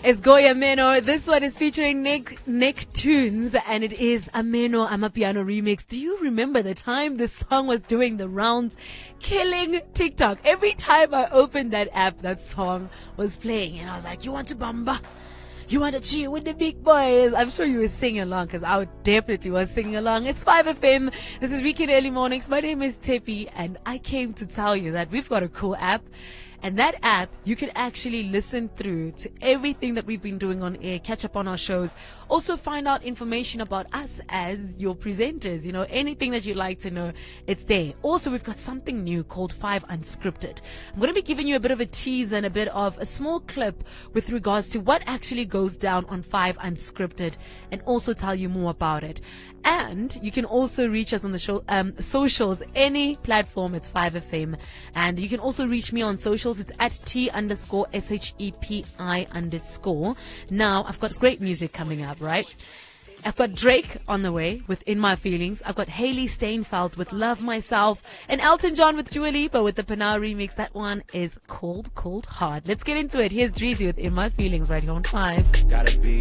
It's Goya Meno. This one is featuring Nick Tunes, and it is a Meno Amapiano remix. Do you remember the time this song was doing the rounds, killing TikTok? Every time I opened that app, that song was playing, and I was like, you want to bamba? You want to chill with the big boys? I'm sure you were singing along, because I definitely was singing along. It's 5FM. This is Weekend Early Mornings. My name is Tepi, and I came to tell you that we've got a cool app. And that app, you can actually listen through to everything that we've been doing on air, catch up on our shows, also find out information about us as your presenters. You know, anything that you'd like to know, it's there. Also, we've got something new called 5 Unscripted. I'm going to be giving you a bit of a tease and a bit of a small clip with regards to what actually goes down on 5 Unscripted, and also tell you more about it. And you can also reach us on the show, socials, any platform. It's 5FM. And you can also reach me on socials. It's at T_SHEPI_. Now, I've got great music coming up, right? I've got Drake on the way with In My Feelings. I've got Hailey Steinfeld with Love Myself. And Elton John with Dua Lipa with the Panau remix. That one is Cold, Cold Heart. Let's get into it. Here's Dreezy with In My Feelings right here on 5.